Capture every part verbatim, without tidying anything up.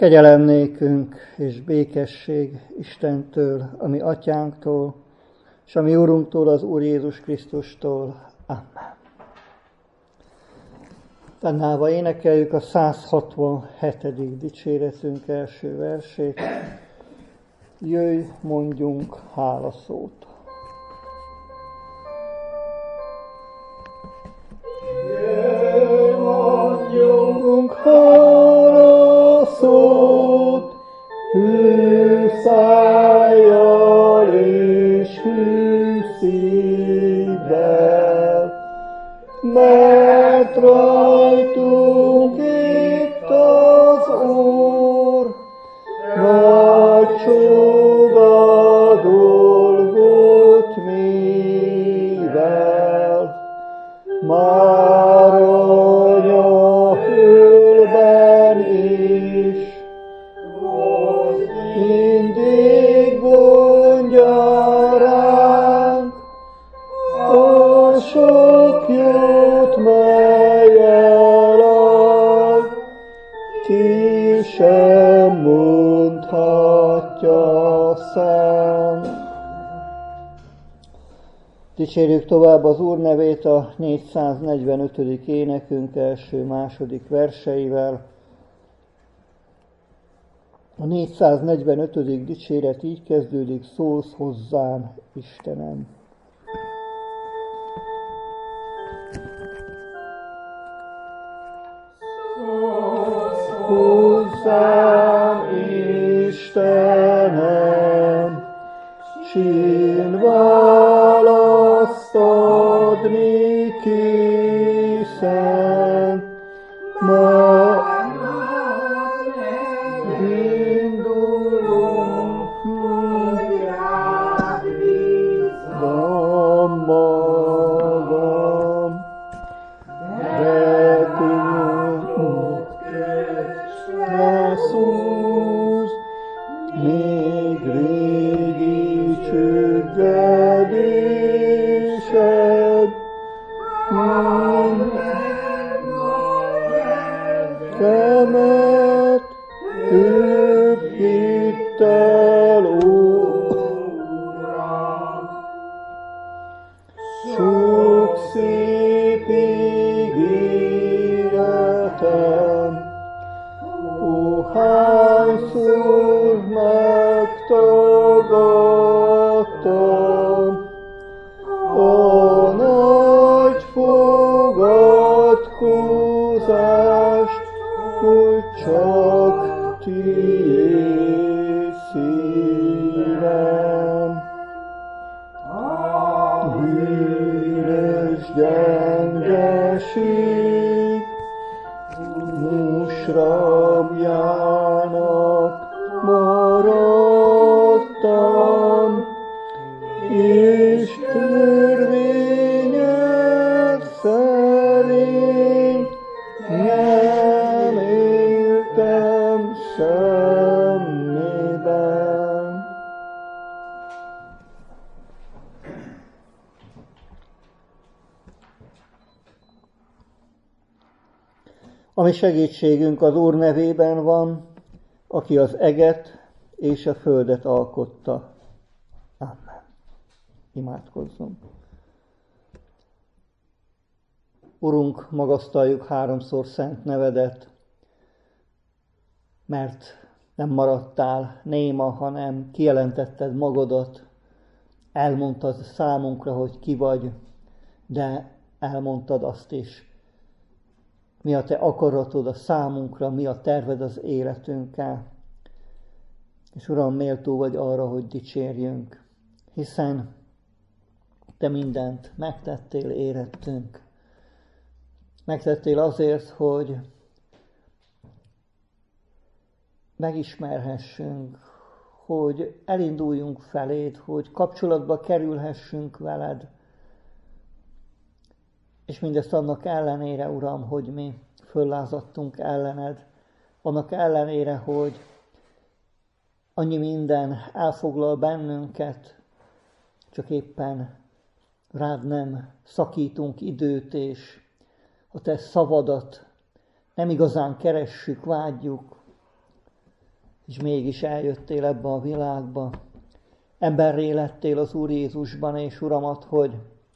Kegyelem nékünk és békesség Istentől, a mi atyánktól, és a mi Urunktól, az Úr Jézus Krisztustól. Amen. Fennállva énekeljük a száz hatvanhetedik dicséretünk első versét. Jöjj, mondjunk hálaszót. Jöjj, mondjunk hálaszót, hű szájjal és hű szívvel, mert rajtunk itt az Úr, nagy csoda dolgot mivel, már anyaföldben is, mindig gondja ránk, a sok jót, melyel ad, ki sem mondhatja szám. Dicsérjük tovább az Úr nevét a négyszáznegyvenötödik énekünk első-második verseivel. A négyszáznegyvenötödik dicséret így kezdődik: szólsz hozzám, Istenem. Szólsz hozzám, Istenem, sin választ adni készen, ma indulunk, hogy rád bízzam magam, repülünk közre szúz, még régi csüggedésed, kemet több hittel, Uram. Sok szép ígéretem, ó, hányszor megtagadtam, a nagy fogadkozást, hogy csak tiéd szívem. Bűnös gyengeség, musrabjának maradtam, és törvényed szerint nem éltem semmiben. A mi segítségünk az Úr nevében van, aki az eget és a földet alkotta. Amen. Imádkozzunk. Urunk, magasztaljuk háromszor szent nevedet, mert nem maradtál néma, hanem kijelentetted magadat, elmondtad számunkra, hogy ki vagy, de elmondtad azt is, mi a te akaratod a számunkra, mi a terved az életünkkel. És Uram, méltó vagy arra, hogy dicsérjünk, hiszen te mindent megtettél érettünk. Megtettél azért, hogy megismerhessünk, hogy elinduljunk feléd, hogy kapcsolatba kerülhessünk veled. És mindezt annak ellenére, Uram, hogy mi föllázadtunk ellened, annak ellenére, hogy annyi minden elfoglal bennünket, csak éppen rád nem szakítunk időt, és a te szavadat nem igazán keressük, vágyjuk. és mégis eljöttél ebbe a világba. Emberré lettél az Úr Jézusban, és Uramat, hogy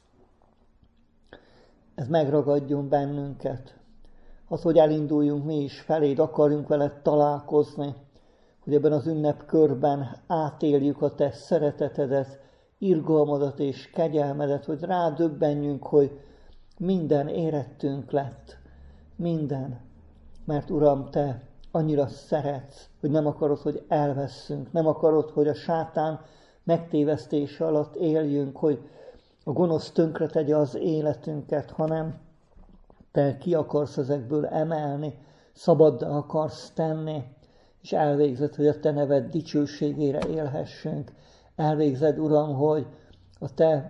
ez megragadjon bennünket. Az, hogy elinduljunk mi is feléd, akarjunk veled találkozni, hogy ebben az ünnepkörben átéljük a te szeretetedet, irgalmadat és kegyelmedet, hogy rádöbbenjünk, hogy minden érettünk lett. Minden. Mert Uram, te annyira szeretsz, hogy nem akarod, hogy elvesszünk, nem akarod, hogy a sátán megtévesztése alatt éljünk, hogy a gonosz tönkre tegye az életünket, hanem te ki akarsz ezekből emelni, szabaddá akarsz tenni, és elvégzed, hogy a te neved dicsőségére élhessünk. Elvégzed, Uram, hogy a te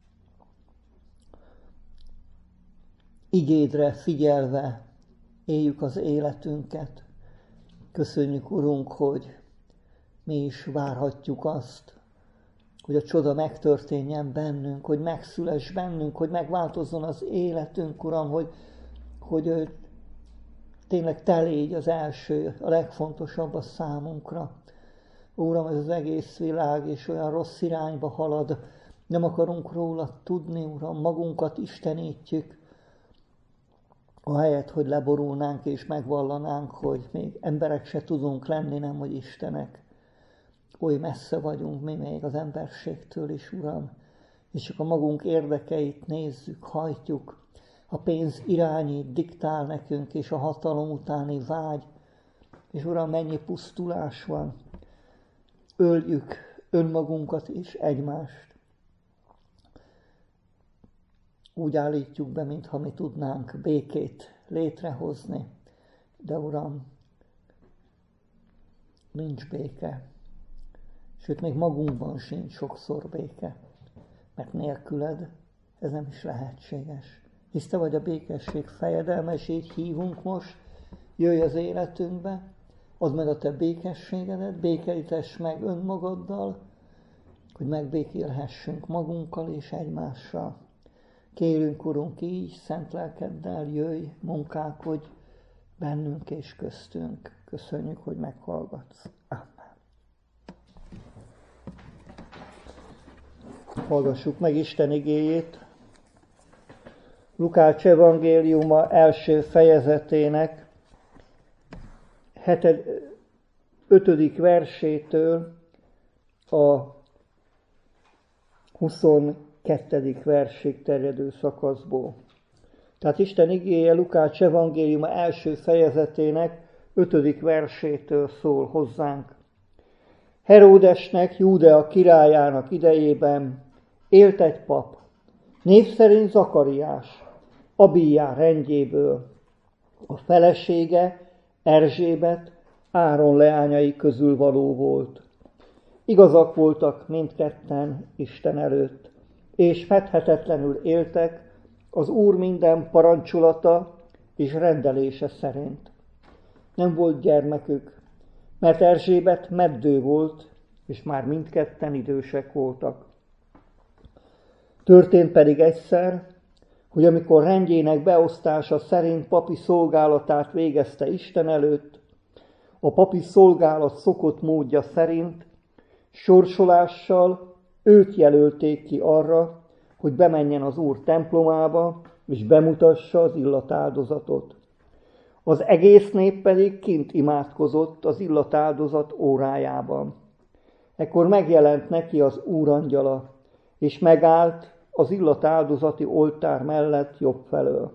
igédre figyelve éljük az életünket. Köszönjük, Urunk, hogy mi is várhatjuk azt, hogy a csoda megtörténjen bennünk, hogy megszüless bennünk, hogy megváltozzon az életünk, Uram, hogy, hogy tényleg te légy az első, a legfontosabb a számunkra. Uram, ez az egész világ és olyan rossz irányba halad, nem akarunk róla tudni, Uram, magunkat istenítjük, ahelyett, hogy leborulnánk és megvallanánk, hogy még emberek se tudunk lenni, nem hogy Istenek. Oly messze vagyunk mi még az emberségtől is, Uram, és csak a magunk érdekeit nézzük, hajtjuk. A pénz irányít, diktál nekünk, és a hatalom utáni vágy. És Uram, mennyi pusztulás van. Öljük önmagunkat és egymást. Úgy állítjuk be, mintha mi tudnánk békét létrehozni. De Uram, nincs béke. Sőt, még magunkban sincs sokszor béke. Mert nélküled ez nem is lehetséges. Hisz te vagy a békesség fejedelme, és így hívunk most, jöjj az életünkbe, add meg a te békességedet, békítess meg önmagaddal, hogy megbékélhessünk magunkkal és egymással. Kérünk, Urunk, így, szent lelkeddel jöjj, munkálkodj bennünk és köztünk. Köszönjük, hogy meghallgatsz. Amen. Hallgassuk meg Isten igéjét. Lukács evangéliuma első fejezetének heted, ötödik versétől a huszonkettedik versig terjedő szakaszból. Tehát Isten igéje Lukács evangéliuma első fejezetének ötödik versétől szól hozzánk. Heródesnek, Júdea királyának idejében élt egy pap, név szerint Zakariás, Abijá rendjéből. A felesége Erzsébet Áron leányai közül való volt. Igazak voltak mindketten Isten előtt, és fedhetetlenül éltek az Úr minden parancsolata és rendelése szerint. Nem volt gyermekük, mert Erzsébet meddő volt, és már mindketten idősek voltak. Történt pedig egyszer, hogy amikor rendjének beosztása szerint papi szolgálatát végezte Isten előtt, a papi szolgálat szokott módja szerint sorsolással őt jelölték ki arra, hogy bemenjen az Úr templomába, és bemutassa az illatáldozatot. Az egész nép pedig kint imádkozott az illatáldozat órájában. Ekkor megjelent neki az Úr angyala, és megállt az illatáldozati oltár mellett jobb felől.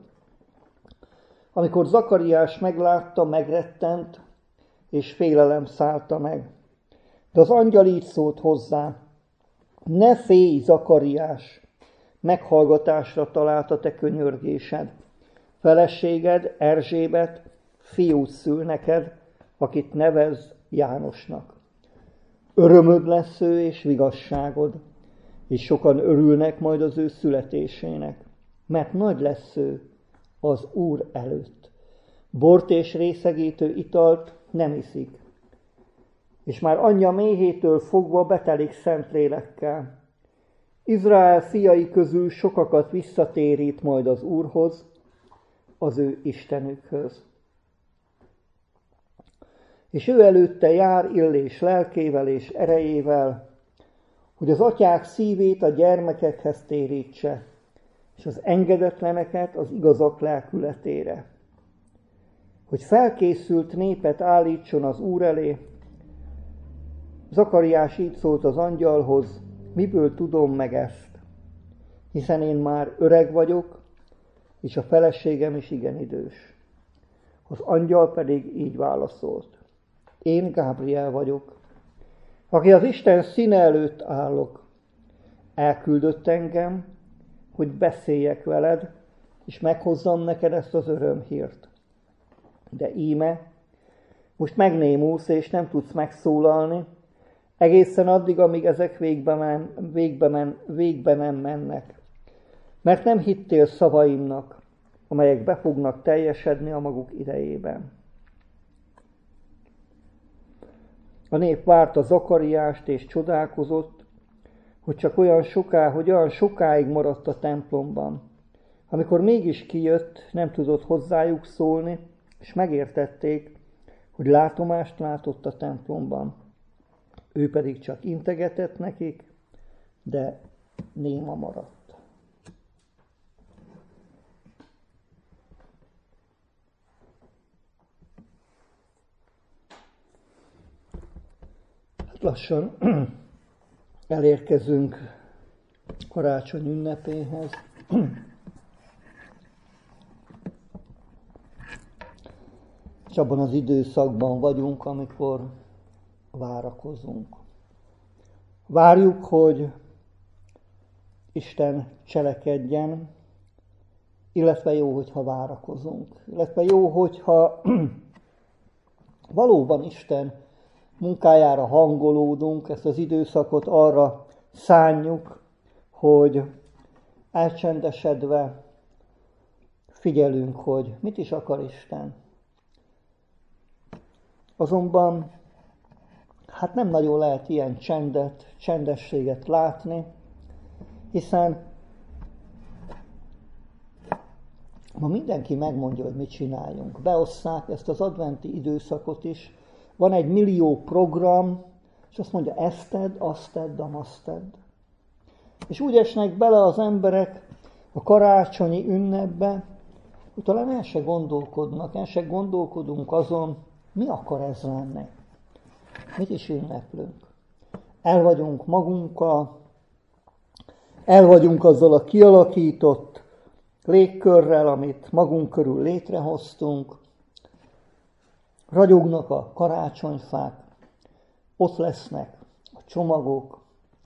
Amikor Zakariás meglátta, megrettent, és félelem szállta meg. De az angyal így szólt hozzá: ne félj, Zakariás, meghallgatásra talált a te könyörgésed. Feleséged, Erzsébet, fiút szül neked, akit nevezz Jánosnak. Örömöd lesz ő és vigasságod, és sokan örülnek majd az ő születésének, mert nagy lesz ő az Úr előtt. Bort és részegítő italt nem iszik, és már anyja méhétől fogva betelik Szentlélekkel. Izrael fiai közül sokakat visszatérít majd az Úrhoz, az ő Istenükhöz. és ő előtte jár Illés lelkével és erejével, hogy az atyák szívét a gyermekekhez térítse, és az engedetleneket az igazak lelkületére. Hogy felkészült népet állítson az Úr elé. Zakariás így szólt az angyalhoz, miből tudom meg ezt? Hiszen én már öreg vagyok, és a feleségem is igen idős. Az angyal pedig így válaszolt. Én Gábriel vagyok, aki az Isten színe előtt állok. Elküldött engem, hogy beszéljek veled, és meghozzam neked ezt az örömhírt. De íme, most megnémulsz, és nem tudsz megszólalni, egészen addig, amíg ezek végbe, men, végbe, men, végbe nem mennek. Mert nem hittél szavaimnak, amelyek be fognak teljesedni a maguk idejében. A nép várta Zakariást, és csodálkozott, hogy csak olyan soká, hogy olyan sokáig maradt a templomban. Amikor mégis kijött, nem tudott hozzájuk szólni, és megértették, hogy látomást látott a templomban. Ő pedig csak integetett nekik, de néma maradt. Hát lassan elérkezünk karácsony ünnepéhez. És abban az időszakban vagyunk, amikor várakozunk. Várjuk, hogy Isten cselekedjen, illetve jó, hogyha várakozunk. Illetve jó, hogyha valóban Isten munkájára hangolódunk, ezt az időszakot arra szánjuk, hogy elcsendesedve figyelünk, hogy mit is akar Isten. Azonban hát nem nagyon lehet ilyen csendet, csendességet látni, hiszen ma mindenki megmondja, hogy mit csináljunk. Beosszák ezt az adventi időszakot is. Van egy millió program, és azt mondja, ezt tedd, azt tedd, azt tedd. És úgy esnek bele az emberek a karácsonyi ünnepbe, hogy talán el se gondolkodnak, el se gondolkodunk azon, mi akar ez lenni. Mit is ünneplünk? El vagyunk magunkkal, el vagyunk azzal a kialakított légkörrel, amit magunk körül létrehoztunk. Ragyognak a karácsonyfák, ott lesznek a csomagok.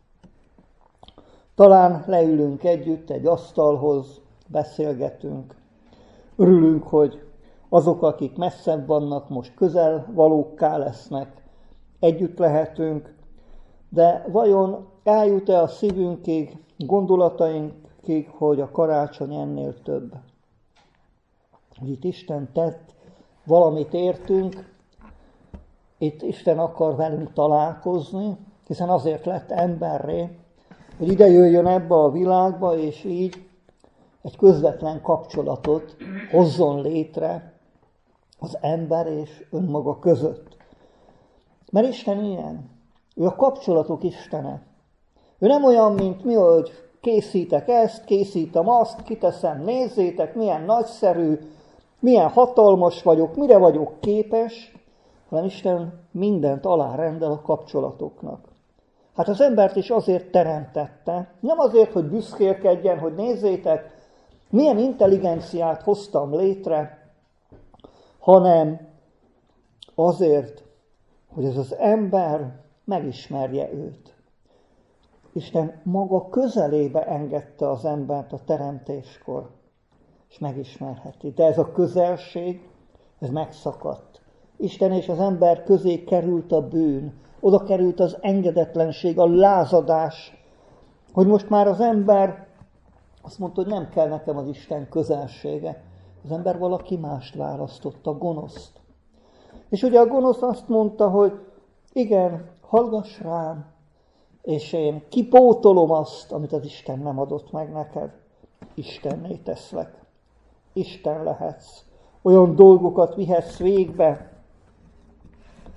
Talán leülünk együtt egy asztalhoz, beszélgetünk. Örülünk, hogy azok, akik messzebb vannak, most közel valókká lesznek, együtt lehetünk, de vajon eljut-e a szívünkig, gondolatainkig, hogy a karácsony ennél több? Hogy itt Isten tett, valamit értünk, itt Isten akar velünk találkozni, hiszen azért lett emberré, hogy ide jöjjön ebbe a világba, és így egy közvetlen kapcsolatot hozzon létre az ember és önmaga között. Mert Isten ilyen. Ő a kapcsolatok Istene. Ő nem olyan, mint mi, hogy készítek ezt, készítem azt, kiteszem, nézzétek, milyen nagyszerű, milyen hatalmas vagyok, mire vagyok képes, hanem Isten mindent alárendel a kapcsolatoknak. Hát az embert is azért teremtette, nem azért, hogy büszkélkedjen, hogy nézzétek, milyen intelligenciát hoztam létre, hanem azért, hogy ez az ember megismerje őt. Isten maga közelébe engedte az embert a teremtéskor, és megismerheti. De ez a közelség, ez megszakadt. Isten és az ember közé került a bűn, oda került az engedetlenség, a lázadás, hogy most már az ember azt mondta, hogy nem kell nekem az Isten közelsége. Az ember valaki mást választott, a gonoszt. És ugye a gonosz azt mondta, hogy igen, hallgass rám, és én kipótolom azt, amit az Isten nem adott meg neked. Istenné teszlek. Isten lehetsz. Olyan dolgokat vihetsz végbe,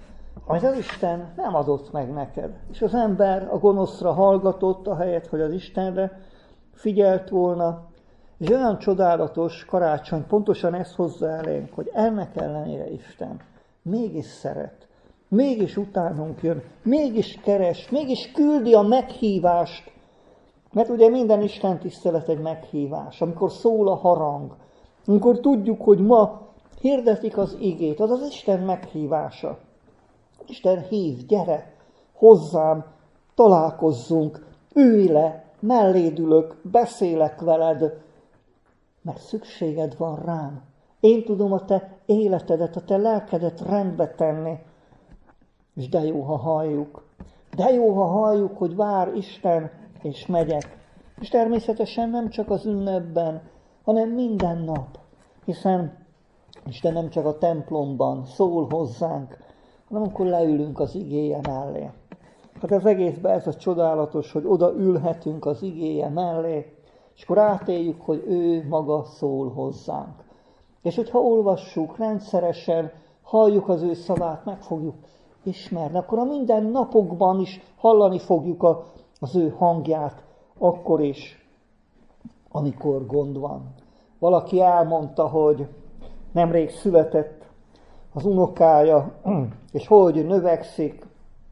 amit az Isten nem adott meg neked. És az ember a gonoszra hallgatott, ahelyett, hogy az Istenre figyelt volna. És olyan csodálatos karácsony, pontosan ezt hozza elénk, hogy ennek ellenére Isten mégis szeret, mégis utánunk jön, mégis keres, mégis küldi a meghívást. Mert ugye minden Isten tisztelet egy meghívás, amikor szól a harang, amikor tudjuk, hogy ma hirdetik az igét, az az Isten meghívása. Isten hív, gyere, hozzám, találkozzunk, ülj le, melléd ülök, beszélek veled, mert szükséged van rám. Én tudom a te életedet, a te lelkedet rendbe tenni. És de jó, ha halljuk. De jó, ha halljuk, hogy vár Isten, és megyek. És természetesen nem csak az ünnepben, hanem minden nap. Hiszen Isten nem csak a templomban szól hozzánk, hanem amikor leülünk az igéje mellé. Hát az egészben ez a csodálatos, hogy oda ülhetünk az igéje mellé, és akkor átéljük, hogy ő maga szól hozzánk. És hogyha olvassuk rendszeresen, halljuk az ő szavát, meg fogjuk ismerni, akkor a minden napokban is hallani fogjuk a, az ő hangját, akkor is, amikor gond van. Valaki elmondta, hogy nemrég született az unokája, és hogy növekszik,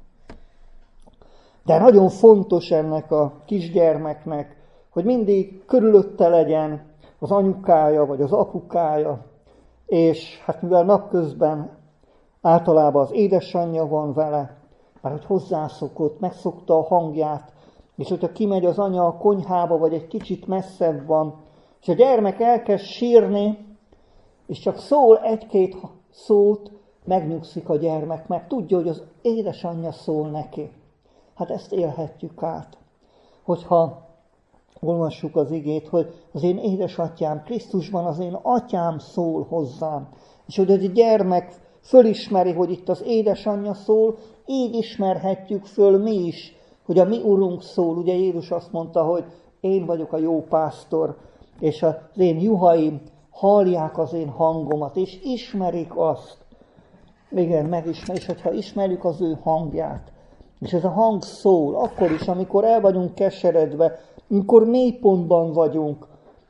de nagyon fontos ennek a kisgyermeknek, hogy mindig körülötte legyen az anyukája vagy az apukája, és hát mivel napközben általában az édesanyja van vele, mert hogy hozzászokott, megszokta a hangját, és hogyha kimegy az anya a konyhába, vagy egy kicsit messzebb van, és a gyermek elkezd sírni, és csak szól egy-két szót, megnyugszik a gyermek, mert tudja, hogy az édesanyja szól neki. Hát ezt élhetjük át, hogyha olvassuk az igét, hogy az én édesatyám Krisztusban, az én atyám szól hozzám. És hogy a gyermek fölismeri, hogy itt az édesanyja szól, így ismerhetjük föl mi is, hogy a mi Urunk szól. Ugye Jézus azt mondta, hogy én vagyok a jó pásztor, és az én juhaim hallják az én hangomat, és ismerik azt. Igen, megismer, és hogyha ismerjük az ő hangját, és ez a hang szól, akkor is, amikor el vagyunk keseredve, amikor mélypontban vagyunk,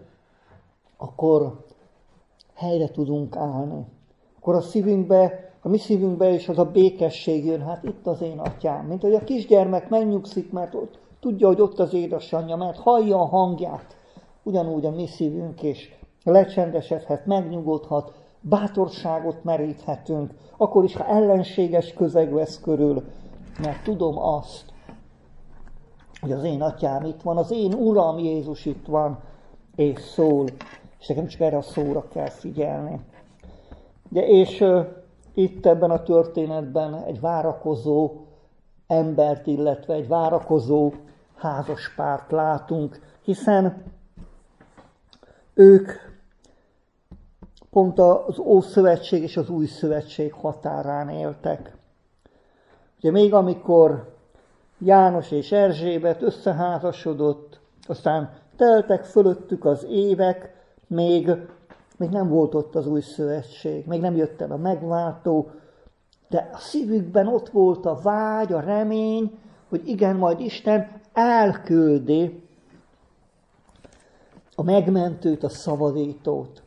akkor helyre tudunk állni. Akkor a szívünkbe, a mi szívünkbe is az a békesség jön, hát itt az én atyám. Mint hogy a kisgyermek megnyugszik, mert ott, tudja, hogy ott az édesanyja, mert hallja a hangját. Ugyanúgy a mi szívünk is lecsendesedhet, megnyugodhat, bátorságot meríthetünk, akkor is, ha ellenséges közeg vesz körül, mert tudom azt, hogy az én atyám itt van, az én Uram Jézus itt van, és szól, és nekem csak erre a szóra kell figyelni. De és uh, itt ebben a történetben egy várakozó embert, illetve egy várakozó házaspárt látunk, hiszen ők pont az Ószövetség és az Új Szövetség határán éltek. Ugye még amikor János és Erzsébet összeházasodott, aztán teltek fölöttük az évek, még, még nem volt ott az Új Szövetség, még nem jött el a megváltó, de a szívükben ott volt a vágy, a remény, hogy igen, majd Isten elküldi a megmentőt, a szabadítót.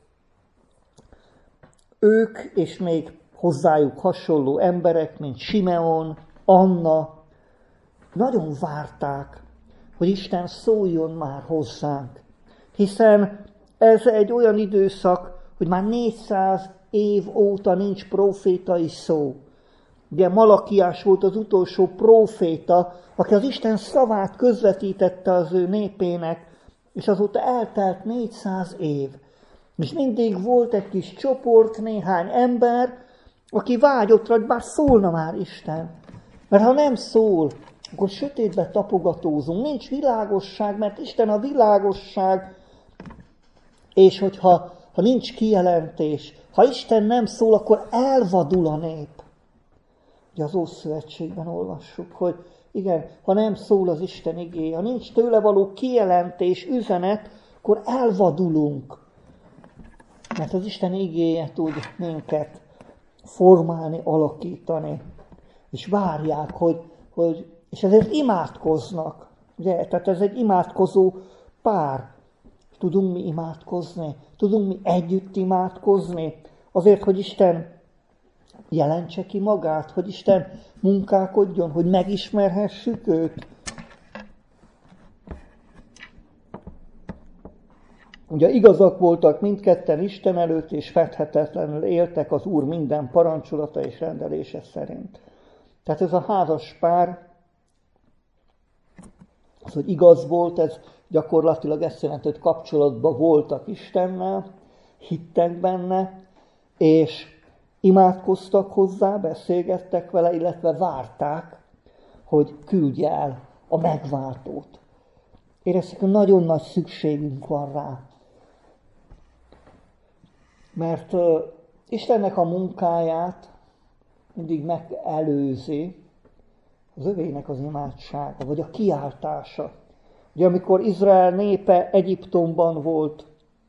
Ők, és még hozzájuk hasonló emberek, mint Simeon, Anna, nagyon várták, hogy Isten szóljon már hozzánk. Hiszen ez egy olyan időszak, hogy már négyszáz év óta nincs prófétai szó. Ugye Malakiás volt az utolsó próféta, aki az Isten szavát közvetítette az ő népének, és azóta eltelt négyszáz év. És mindig volt egy kis csoport, néhány ember, aki vágyott rá, hogy bár szólna már Isten. Mert ha nem szól, akkor sötétbe tapogatózunk, nincs világosság, mert Isten a világosság, és hogyha ha nincs kijelentés, ha Isten nem szól, akkor elvadul a nép. Ugye az Ószövetségben olvassuk, hogy igen, ha nem szól az Isten igéje, ha nincs tőle való kijelentés, üzenet, akkor elvadulunk. Mert az Isten igéje tud minket formálni, alakítani. és várják, hogy, hogy és ezért imádkoznak. Ugye? Tehát ez egy imádkozó pár. Tudunk mi imádkozni? Tudunk mi együtt imádkozni? Azért, hogy Isten jelentse ki magát, hogy Isten munkálkodjon, hogy megismerhessük őt. Ugye igazak voltak mindketten Isten előtt, és fedhetetlenül éltek az Úr minden parancsolata és rendelése szerint. Tehát ez a házas pár, az, hogy igaz volt, ez gyakorlatilag ezt jelenti, hogy kapcsolatban voltak Istennel, hittek benne, és imádkoztak hozzá, beszélgettek vele, illetve várták, hogy küldje el a megváltót. Érezték, hogy nagyon nagy szükségünk van rá. Mert uh, Istennek a munkáját mindig megelőzi az övének az imádsága, vagy a kiáltása. Ugye amikor Izrael népe Egyiptomban volt,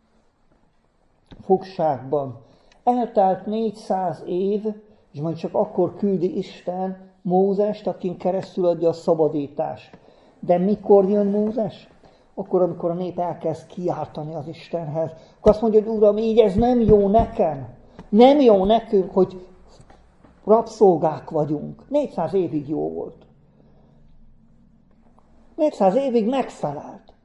fogságban, eltelt négyszáz év, és majd csak akkor küldi Isten Mózest, akin keresztül adja a szabadítást. De mikor jön Mózes? Akkor, amikor a nép elkezd kiáltani az Istenhez. Akkor azt mondja, hogy Uram, így ez nem jó nekem. Nem jó nekünk, hogy rabszolgák vagyunk. négyszáz évig jó volt. négyszáz évig megfelelt.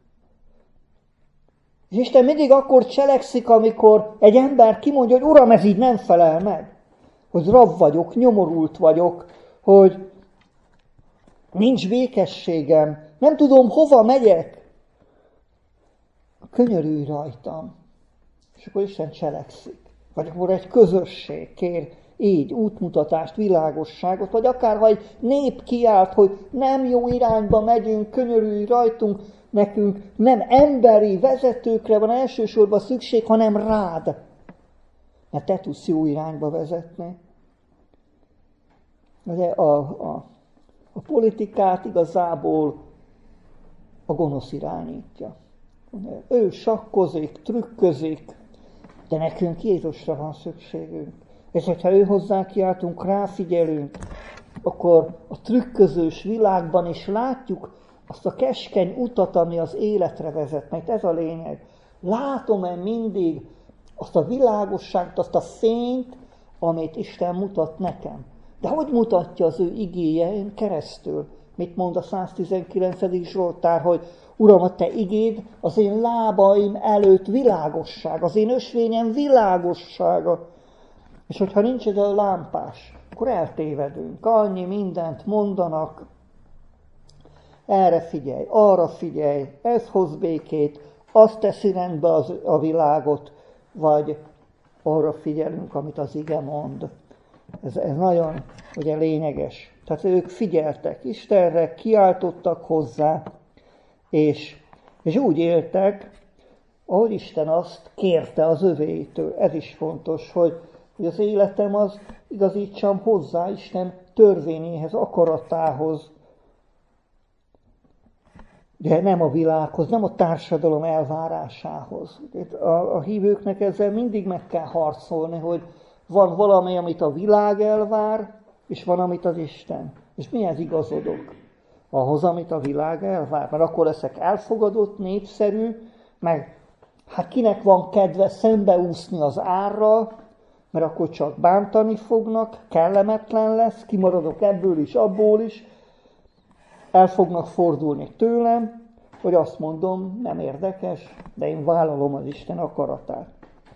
És Isten mindig akkor cselekszik, amikor egy ember kimondja, hogy Uram, ez így nem felel meg. Hogy rab vagyok, nyomorult vagyok, hogy nincs békességem, nem tudom, hova megyek. Könyörülj rajtam. És akkor Isten cselekszik. Vagy akkor egy közösség kér így útmutatást, világosságot, vagy akár ha egy nép kiált, hogy nem jó irányba megyünk, könyörülj rajtunk, nekünk nem emberi vezetőkre van elsősorban szükség, hanem rád. Mert te tudsz jó irányba vezetni. Ugye a, a, a politikát igazából a gonosz irányítja. Ő sakkozik, trükközik, de nekünk Jézusra van szükségünk. És hogyha ő hozzá kiáltunk, ráfigyelünk, akkor a trükközős világban is látjuk azt a keskeny utat, ami az életre vezet. Mert ez a lényeg. Látom-e mindig azt a világosságot, azt a fényt, amit Isten mutat nekem. De hogy mutatja az ő igéje keresztül? Mit mond a száztizenkilencedik Zsoltár, hogy Uram, a te igéd az én lábaim előtt világosság, az én ösvényem világossága. És hogyha nincs ez a lámpás, akkor eltévedünk. Annyi mindent mondanak, erre figyelj, arra figyelj, ez hoz békét, azt teszi rendbe az, a világot, vagy arra figyelünk, amit az ige mond. Ez, ez nagyon ugye, lényeges. Tehát ők figyeltek Istenre, kiáltottak hozzá, és, és úgy éltek, ahogy Isten azt kérte az övéitől. Ez is fontos, hogy, hogy az életem az igazítsam hozzá Isten törvényéhez, akaratához, de nem a világhoz, nem a társadalom elvárásához. A, a hívőknek ezzel mindig meg kell harcolni, hogy van valami, amit a világ elvár, és van, amit az Isten. És mihez igazodok? Ahhoz, amit a világ elvár. Mert akkor leszek elfogadott, népszerű, meg hát kinek van kedve szembeúszni az árral, mert akkor csak bántani fognak, kellemetlen lesz, kimaradok ebből is, abból is, el fognak fordulni tőlem, hogy azt mondom, nem érdekes, de én vállalom az Isten akaratát.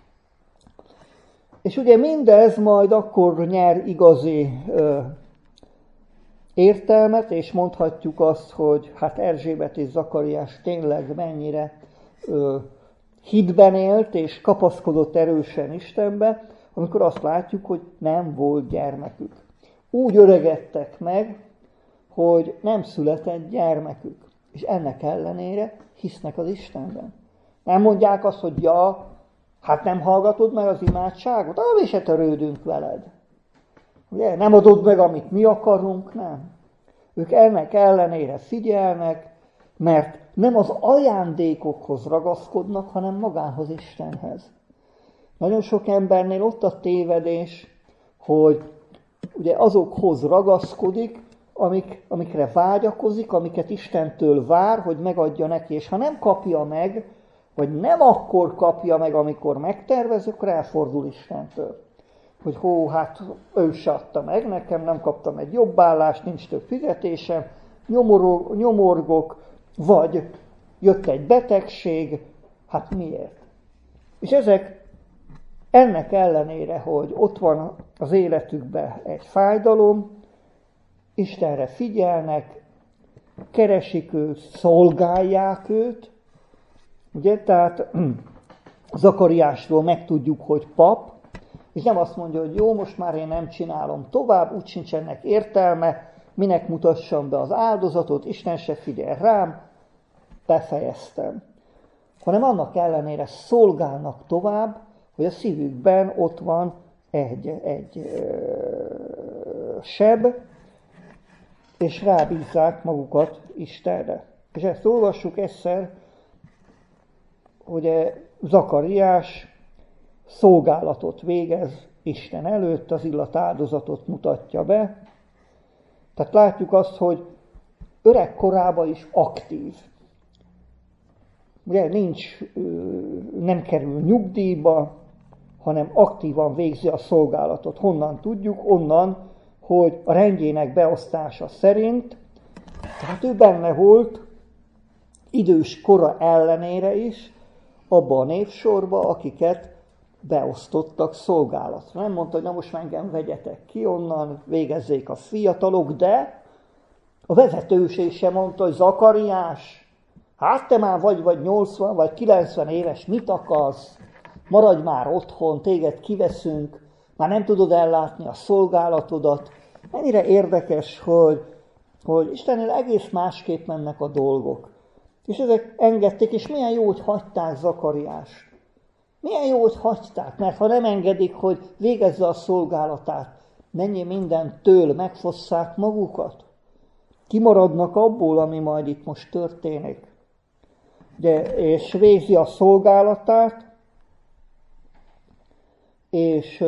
És ugye mindez majd akkor nyer igazi ö, értelmet, és mondhatjuk azt, hogy hát Erzsébet és Zakariás tényleg mennyire ö, hitben élt, és kapaszkodott erősen Istenbe, amikor azt látjuk, hogy nem volt gyermekük. Úgy öregedtek meg, hogy nem született gyermekük. És ennek ellenére hisznek az Istenben. Nem mondják azt, hogy ja, hát nem hallgatod meg az imádságot? Ah, mi se törődünk veled. Ugye? Nem adod meg, amit mi akarunk? Nem. Ők ennek ellenére figyelnek, mert nem az ajándékokhoz ragaszkodnak, hanem magához, Istenhez. Nagyon sok embernél ott a tévedés, hogy ugye azokhoz ragaszkodik, amik, amikre vágyakozik, amiket Istentől vár, hogy megadja neki, és ha nem kapja meg, vagy nem akkor kapja meg, amikor megtervez, akkor elfordul Istentől. Hogy hó, hát ő se adta meg, nekem nem kaptam egy jobb állást, nincs több fizetésem, nyomorog, nyomorgok, vagy jött egy betegség, hát miért? És ezek ennek ellenére, hogy ott van az életükben egy fájdalom, Istenre figyelnek, keresik őt, szolgálják őt, ugye, tehát Zakariásról megtudjuk, hogy pap, és nem azt mondja, hogy jó, most már én nem csinálom tovább, úgy sincs ennek értelme, minek mutassam be az áldozatot, Isten se figyel rám, befejeztem. Hanem annak ellenére szolgálnak tovább, hogy a szívükben ott van egy, egy ö, seb, és rábízzák magukat Istenre. És ezt olvassuk egyszer, hogy Zakariás szolgálatot végez Isten előtt, az illatáldozatot mutatja be. Tehát látjuk azt, hogy öreg korában is aktív. Ugye nincs, nem kerül nyugdíjba, hanem aktívan végzi a szolgálatot. Honnan tudjuk? Onnan, hogy a rendjének beosztása szerint, tehát ő benne volt idős kora ellenére is, abba a népsorba, akiket beosztottak szolgálatra. Nem mondta, hogy na most engem vegyetek ki onnan, végezzék a fiatalok, de a vezetőség sem mondta, hogy Zakariás, hát te már vagy, vagy nyolcvan, vagy kilencven éves, mit akarsz? Maradj már otthon, téged kiveszünk, már nem tudod ellátni a szolgálatodat. Mennyire érdekes, hogy, hogy Istennél egész másképp mennek a dolgok. És ezek engedték, és milyen jó, hogy hagyták Zakariást. Milyen jó, hogy hagyták, mert ha nem engedik, hogy végezze a szolgálatát, mennyi mindentől megfosszák magukat. Kimaradnak abból, ami majd itt most történik. De, és végzi a szolgálatát, és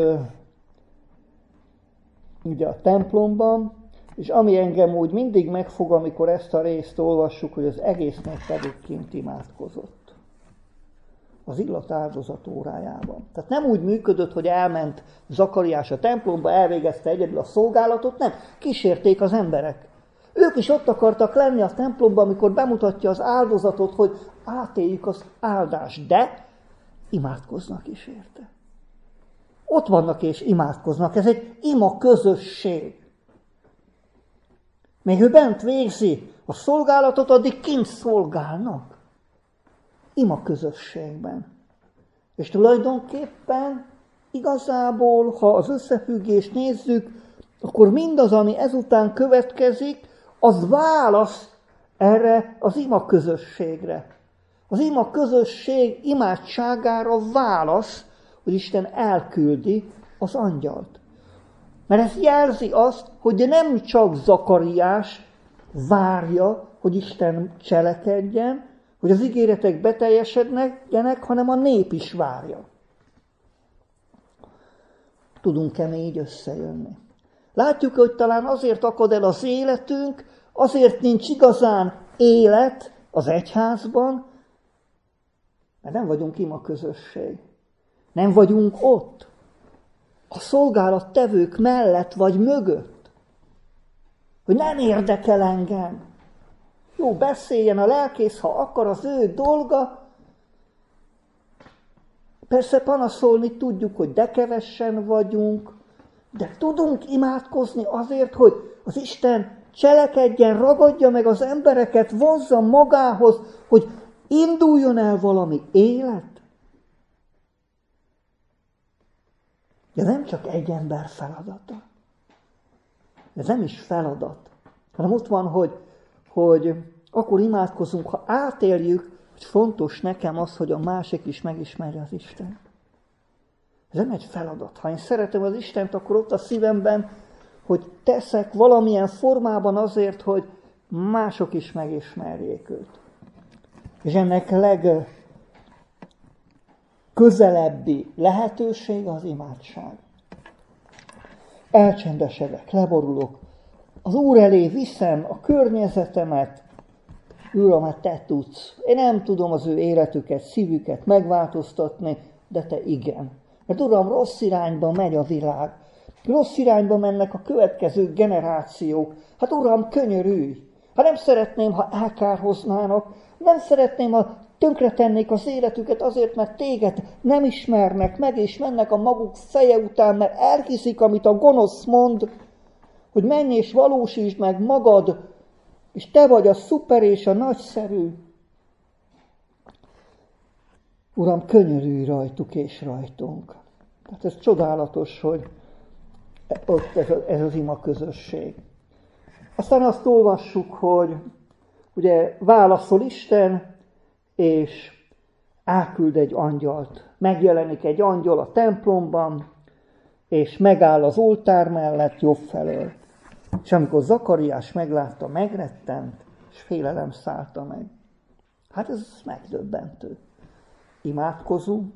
ugye a templomban, és ami engem úgy mindig megfog, amikor ezt a részt olvassuk, hogy az egész nép pedig kint imádkozott. Az illatáldozat órájában. Tehát nem úgy működött, hogy elment Zakariás a templomba, elvégezte egyedül a szolgálatot, nem, kísérték az emberek. Ők is ott akartak lenni a templomban, amikor bemutatja az áldozatot, hogy átéljük az áldást, de imádkoznak is érte. Ott vannak és imádkoznak, ez egy ima közösség. Még ő bent végzi a szolgálatot, addig kint szolgálnak. Ima közösségben. És tulajdonképpen igazából, ha az összefüggést nézzük, akkor mindaz, ami ezután következik, az válasz erre az ima közösségre. Az ima közösség imádságára válasz, hogy Isten elküldi az angyalt. Mert ez jelzi azt, hogy nem csak Zakariás várja, hogy Isten cselekedjen, hogy az ígéretek beteljesednek, hanem a nép is várja. Tudunk-e mi így összejönni? Látjuk, hogy talán azért akad el az életünk, azért nincs igazán élet az egyházban, mert nem vagyunk ima közösség. Nem vagyunk ott. A szolgálattevők mellett vagy mögött. Hogy nem érdekel engem. Jó, beszéljen a lelkész, ha akar, az ő dolga. Persze panaszolni tudjuk, hogy de kevessen vagyunk, de tudunk imádkozni azért, hogy az Isten cselekedjen, ragadja meg az embereket, vonzza magához, hogy induljon el valami élet. De nem csak egy ember feladata. Ez nem is feladat, hanem ott van, hogy, hogy akkor imádkozunk, ha átéljük, hogy fontos nekem az, hogy a másik is megismerje az Istent. Ez nem egy feladat. Ha én szeretem az Istent, akkor ott a szívemben, hogy teszek valamilyen formában azért, hogy mások is megismerjék őt. És ennek legközelebbi lehetőség az imádság. elcsendesedek, leborulok. Az Úr elé viszem a környezetemet. Uram, hát Te tudsz. Én nem tudom az ő életüket, szívüket megváltoztatni, de Te igen. Mert Uram, rossz irányba megy a világ. Rossz irányba mennek a következő generációk. Hát Uram, könyörülj! Hát nem szeretném, ha elkárhoznának, nem szeretném, ha tönkretennék az életüket azért, mert Téged nem ismernek meg, és mennek a maguk feje után, mert elhiszik, amit a gonosz mond, hogy menj és valósítsd meg magad, és Te vagy a szuper és a nagyszerű. Uram, könyörülj rajtuk és rajtunk. Tehát ez csodálatos, hogy ott ez, ez az ima közösség. Aztán azt olvassuk, hogy ugye válaszol Isten, és elküld egy angyalt. Megjelenik egy angyal a templomban, és megáll az oltár mellett jobb felől. És amikor Zakariás meglátta, megrettent, és félelem szállta meg. Hát ez megdöbbentő. Imádkozunk,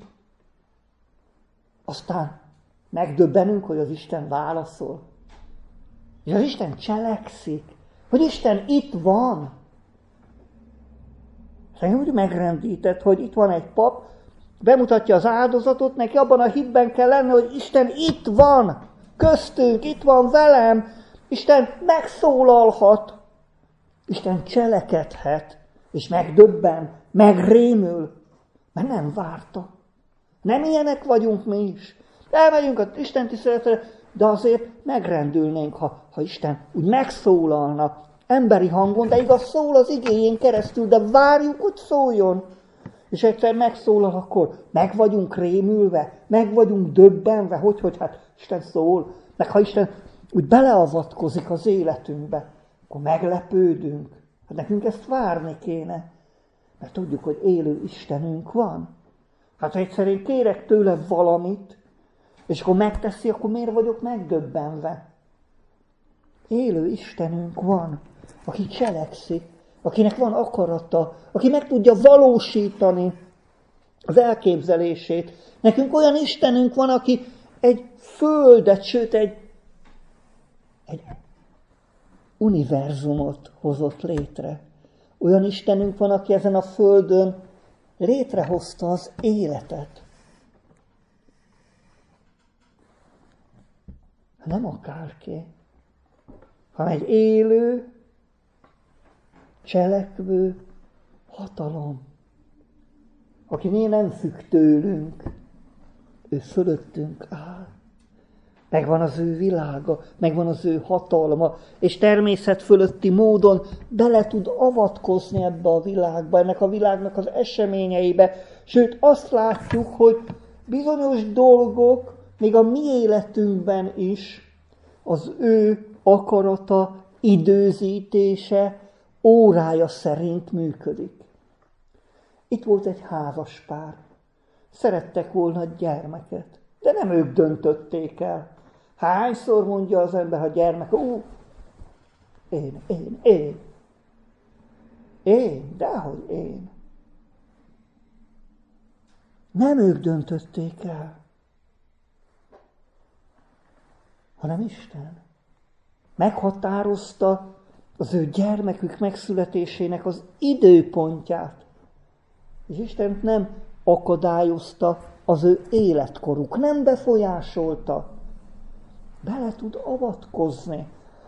aztán megdöbbenünk, hogy az Isten válaszol. És az Isten cselekszik, hogy Isten itt van. És engem úgy megrendített, hogy itt van egy pap, bemutatja az áldozatot, neki abban a hitben kell lenni, hogy Isten itt van, köztünk, itt van velem, Isten megszólalhat, Isten cselekedhet, és megdöbben, megrémül, mert nem várta. Nem ilyenek vagyunk mi is. Elmegyünk az Isten tiszteletre, de azért megrendülnénk, ha, ha Isten úgy megszólalna emberi hangon, de igaz szól az igéjén keresztül, de várjuk, hogy szóljon. És egyszer megszólal, akkor meg vagyunk rémülve, meg vagyunk döbbenve, hogy, hogy hát Isten szól. Meg ha Isten úgy beleavatkozik az életünkbe, akkor meglepődünk. Hát nekünk ezt várni kéne, mert tudjuk, hogy élő Istenünk van. Hát ha egyszer én kérek tőle valamit, és akkor megteszi, akkor miért vagyok megdöbbenve? Élő Istenünk van, aki cselekszik, akinek van akarata, aki meg tudja valósítani az elképzelését. Nekünk olyan Istenünk van, aki egy földet, sőt egy, egy univerzumot hozott létre. Olyan Istenünk van, aki ezen a földön létrehozta az életet. Nem akárki, hanem egy élő, cselekvő hatalom, aki nem függ tőlünk, ő fölöttünk áll. Megvan az ő világa, megvan az ő hatalma, és természet fölötti módon bele tud avatkozni ebbe a világba, ennek a világnak az eseményeibe. Sőt, azt látjuk, hogy bizonyos dolgok, még a mi életünkben is az ő akarata, időzítése, órája szerint működik. Itt volt egy házas pár. Szerettek volna gyermeket, de nem ők döntötték el. Hányszor mondja az ember, ha gyermek, ú, én, én, én. Én, dehogy én. Nem ők döntötték el, hanem Isten. Meghatározta az ő gyermekük megszületésének az időpontját. És Isten nem akadályozta az ő életkoruk, nem befolyásolta. Bele tud avatkozni.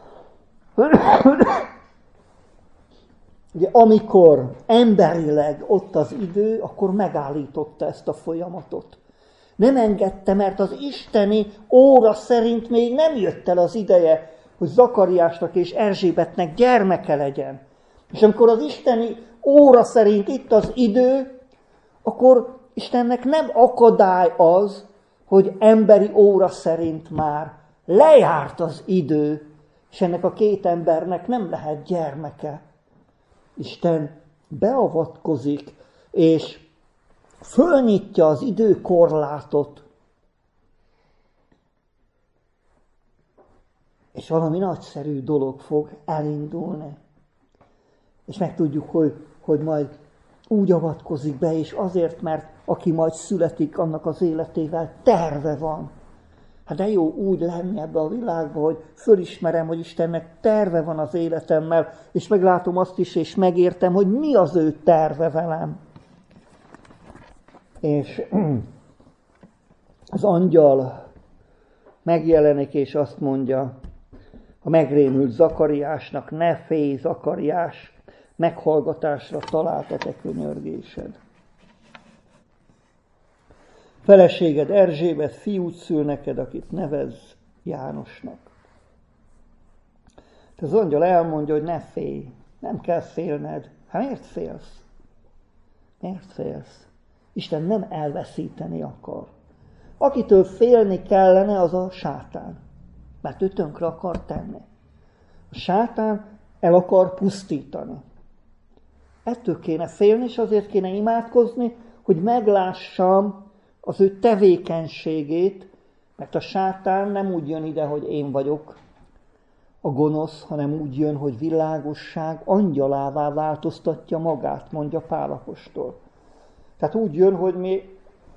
Ugye, amikor emberileg ott az idő, akkor megállította ezt a folyamatot. Nem engedte, mert az isteni óra szerint még nem jött el az ideje, hogy Zakariásnak és Erzsébetnek gyermeke legyen. És amikor az isteni óra szerint itt az idő, akkor Istennek nem akadály az, hogy emberi óra szerint már lejárt az idő, és ennek a két embernek nem lehet gyermeke. Isten beavatkozik, és fölnyitja az időkorlátot, és valami nagyszerű dolog fog elindulni. És megtudjuk, hogy, hogy majd úgy avatkozik be, és azért, mert aki majd születik, annak az életével terve van. Hát de jó úgy lenni ebbe a világba, hogy fölismerem, hogy Istennek terve van az életemmel, és meglátom azt is, és megértem, hogy mi az ő terve velem. És az angyal megjelenik, és azt mondja a megrémült Zakariásnak: ne félj, Zakariás, meghallgatásra talált a te könyörgésed. Feleséged Erzsébet fiút szül neked, akit nevezz Jánosnak. Az angyal elmondja, hogy ne félj, nem kell félned. Hát miért félsz? Miért félsz? Isten nem elveszíteni akar. Akitől félni kellene, az a sátán. Mert ő tönkre akar tenni. A sátán el akar pusztítani. Ettől kéne félni, és azért kéne imádkozni, hogy meglássam az ő tevékenységét, mert a sátán nem úgy jön ide, hogy én vagyok a gonosz, hanem úgy jön, hogy világosság angyalává változtatja magát, mondja Pál apostol. Tehát úgy jön, hogy mi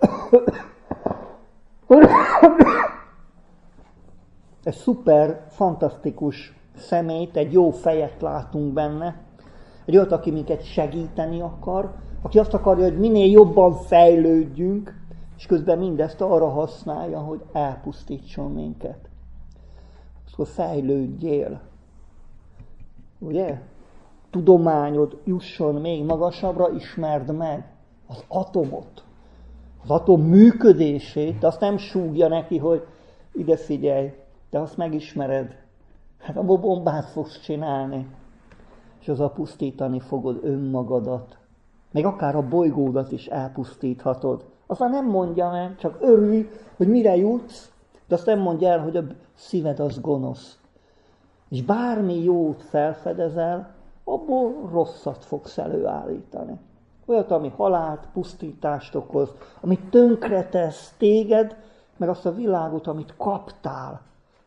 egy szuper, fantasztikus személyt, egy jó fejet látunk benne, egy olyat, aki minket segíteni akar, aki azt akarja, hogy minél jobban fejlődjünk, és közben mindezt arra használja, hogy elpusztítson minket. Akkor fejlődjél. Ugye? Tudományod jusson még magasabbra, ismerd meg az atomot. Az atom működését, de azt nem súgja neki, hogy ide figyelj, de azt megismered. Hát abból bombát fogsz csinálni. És az pusztítani fogod önmagadat. Még akár a bolygódat is elpusztíthatod. Azt már nem mondja meg, csak örülj, hogy mire jutsz, de azt nem mondja el, hogy a szíved az gonosz. És bármi jót felfedezel, abból rosszat fogsz előállítani. Olyat, ami halált, pusztítást okoz, ami tönkretesz téged, meg azt a világot, amit kaptál.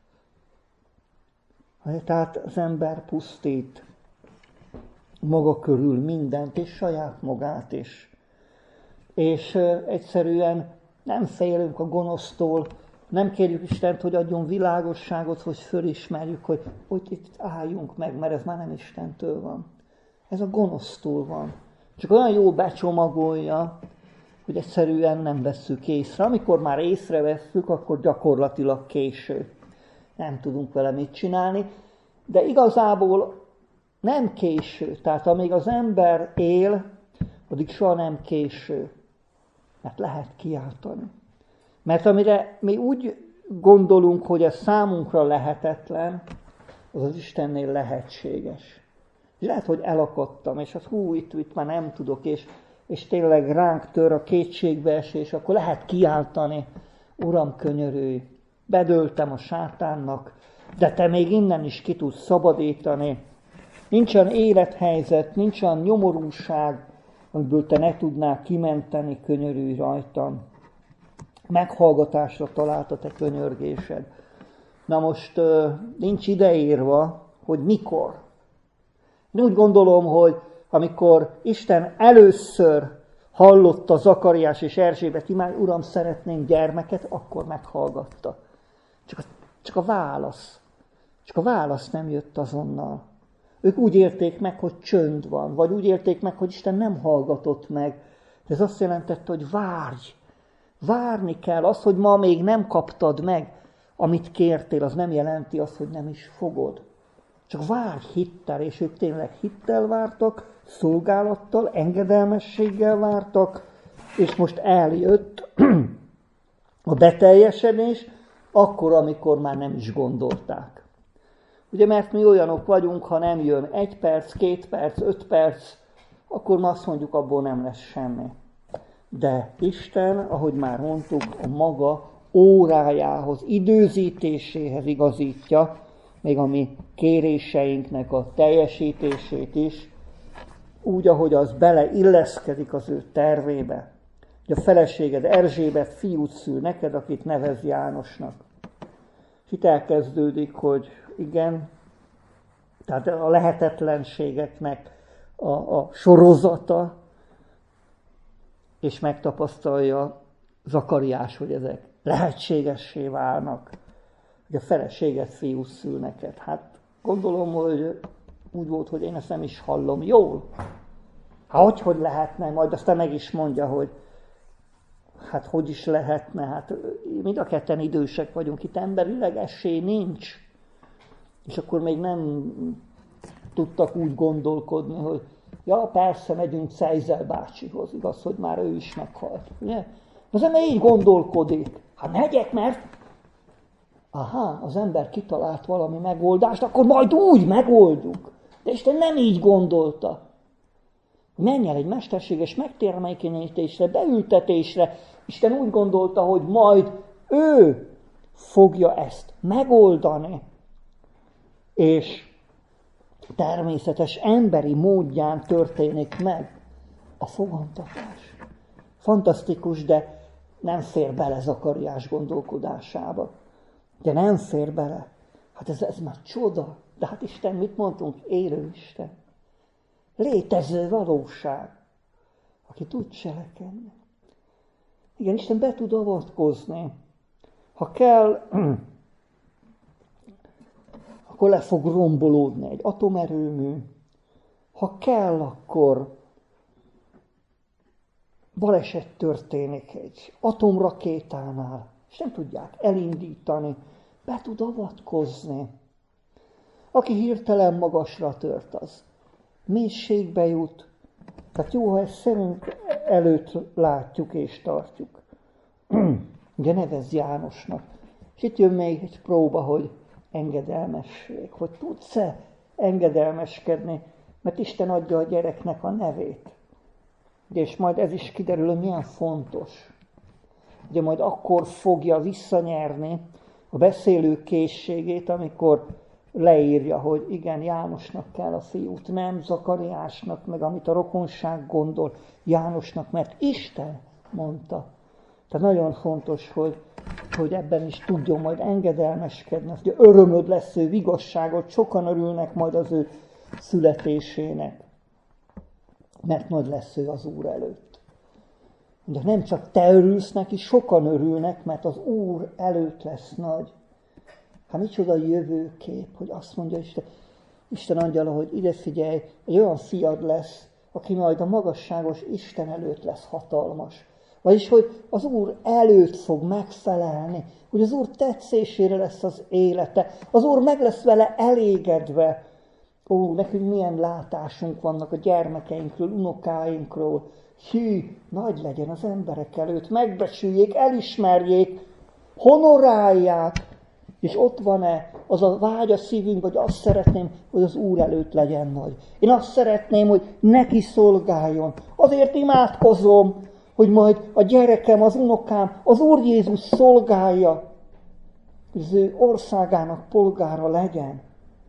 Tehát az ember pusztít maga körül mindent, és saját magát is. És egyszerűen nem félünk a gonosztól, nem kérjük Istent, hogy adjon világosságot, hogy fölismerjük, hogy, hogy itt álljunk meg, mert ez már nem Istentől van. Ez a gonosztól van. Csak olyan jó becsomagolja, hogy egyszerűen nem vesszük észre. Amikor már észrevesszük, akkor gyakorlatilag késő. Nem tudunk vele mit csinálni, de igazából nem késő. Tehát amíg az ember él, addig soha nem késő. Mert lehet kiáltani. Mert amire mi úgy gondolunk, hogy ez számunkra lehetetlen, az az Istennél lehetséges. És lehet, hogy elakadtam, és az hú, itt, itt már nem tudok, és, és tényleg ránk tör a kétségbeesés, akkor lehet kiáltani: Uram, könyörülj, bedőltem a sátánnak, de te még innen is ki tudsz szabadítani. Nincs olyan élethelyzet, nincs olyan nyomorúság, amiből te ne tudnál kimenteni, könyörülj rajtam. Meghallgatásra talált a te könyörgésed. Na most nincs ideírva, hogy mikor. Én úgy gondolom, hogy amikor Isten először hallotta Zakariás és Erzsébet imád, Uram, szeretnénk gyermeket, akkor meghallgatta. Csak a, csak a válasz. Csak a válasz nem jött azonnal. Ők úgy élték meg, hogy csönd van, vagy úgy élték meg, hogy Isten nem hallgatott meg. De ez azt jelentette, hogy várj. Várni kell. Az, hogy ma még nem kaptad meg, amit kértél, az nem jelenti azt, hogy nem is fogod. Csak várj hittel, és ők tényleg hittel vártak, szolgálattal, engedelmességgel vártak, és most eljött a beteljesedés, akkor, amikor már nem is gondolták. Ugye, mert mi olyanok vagyunk, ha nem jön egy perc, két perc, öt perc, akkor ma azt mondjuk, abból nem lesz semmi. De Isten, ahogy már mondtuk, a maga órájához, időzítéséhez igazítja, még a mi kéréseinknek a teljesítését is, úgy, ahogy az beleilleszkedik az ő tervébe. Hogy a feleséged Erzsébet fiút szül neked, akit nevez Jánosnak. És itt elkezdődik, hogy igen, tehát a lehetetlenségeknek a, a sorozata, és megtapasztalja Zakariás, hogy ezek lehetségessé válnak, hogy a feleséget fiút szül neked. Hát gondolom, hogy úgy volt, hogy én ezt nem is hallom jól. Hát hogy, hogy lehetne? Majd aztán meg is mondja, hogy hát hogy is lehetne? Hát mind a ketten idősek vagyunk, itt emberileg esély nincs. És akkor még nem tudtak úgy gondolkodni, hogy ja, persze, megyünk Cejzel bácsihoz, igaz, hogy már ő is meghalt. Ugye? Az ember így gondolkodik. Hát megyek, mert aha, az ember kitalált valami megoldást, akkor majd úgy megoldjuk. De Isten nem így gondolta. Menj el egy mesterséges megtermékenyítésre, beültetésre. Isten úgy gondolta, hogy majd ő fogja ezt megoldani. És természetes emberi módján történik meg a fogantatás. Fantasztikus, de nem fér bele Zakariás gondolkodásába. De nem fér bele. Hát ez, ez már csoda. De hát Isten, mit mondtunk? Élő Isten. Létező valóság, aki tud cselekedni. Igen, Isten be tud avatkozni. Ha kell, akkor le fog rombolódni egy atomerőmű. Ha kell, akkor baleset történik egy atomrakétánál, és nem tudják elindítani, be tud avatkozni. Aki hirtelen magasra tört, az mélységbe jut. Tehát jó, ha ezt szemünk előtt látjuk és tartjuk. Ugye nevez Jánosnak. És itt jön még egy próba, hogy engedelmesség. Hogy tudsz-e engedelmeskedni, mert Isten adja a gyereknek a nevét. Ugye, és majd ez is kiderül, hogy milyen fontos. Ugye majd akkor fogja visszanyerni a beszélő készségét, amikor leírja, hogy igen, Jánosnak kell a fiút, nem Zakariásnak, meg amit a rokonság gondol, Jánosnak, mert Isten mondta. Tehát nagyon fontos, hogy, hogy ebben is tudjon majd engedelmeskedni, hogy örömöd lesz ő vigasságot, sokan örülnek majd az ő születésének, mert nagy lesz ő az Úr előtt. De nem csak te örülsz neki, sokan örülnek, mert az Úr előtt lesz nagy. Hát micsoda jövőkép, hogy azt mondja Isten, Isten angyala, hogy ide figyelj, egy olyan fiad lesz, aki majd a magasságos Isten előtt lesz hatalmas. Vagyis, hogy az Úr előtt fog megfelelni, hogy az Úr tetszésére lesz az élete, az Úr meg lesz vele elégedve. Ó, nekünk milyen látásunk vannak a gyermekeinkről, unokáinkról. Hű, nagy legyen az emberek előtt, megbecsüljék, elismerjék, honorálják. És ott van-e az a vágy a szívünk, vagy azt szeretném, hogy az Úr előtt legyen nagy. Én azt szeretném, hogy neki szolgáljon. Azért imádkozom, hogy majd a gyerekem, az unokám, az Úr Jézus szolgálja, hogy az ő országának polgára legyen.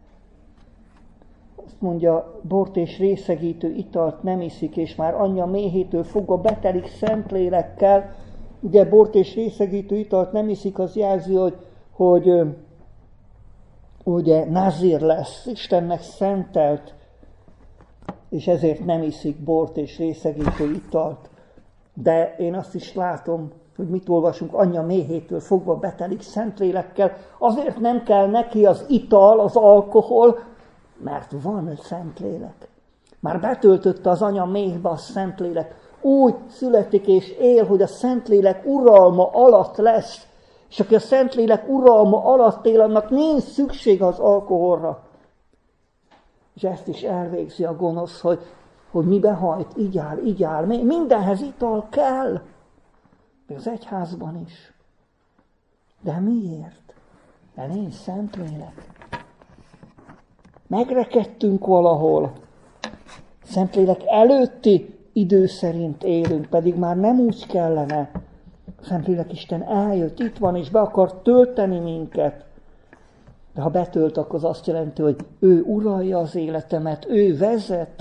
Azt mondja, bort és részegítő italt nem iszik, és már anyja méhétől fogva betelik Szentlélekkel. Ugye bort és részegítő italt nem iszik, az jelzi, hogy hogy ugye nazír lesz, Istennek szentelt, és ezért nem iszik bort és részegítő italt. De én azt is látom, hogy mit olvasunk, anyja méhétől fogva betelik Szentlélekkel, azért nem kell neki az ital, az alkohol, mert van Szentlélek. Már betöltötte az anya méhbe a Szentlélek. Úgy születik és él, hogy a Szentlélek uralma alatt lesz. És aki a Szentlélek uralma alatt él, annak nincs szükség az alkoholra. És ezt is elvégzi a gonosz, hogy, hogy mibe hajt, így áll, így áll. Mindenhez ital kell. Még az egyházban is. De miért? Mert nincs Szentlélek. Megrekedtünk valahol. Szentlélek előtti idő szerint élünk, pedig már nem úgy kellene. Szentlélek Isten eljött, itt van, és be akar tölteni minket. De ha betölt, akkor az azt jelenti, hogy ő uralja az életemet, ő vezet.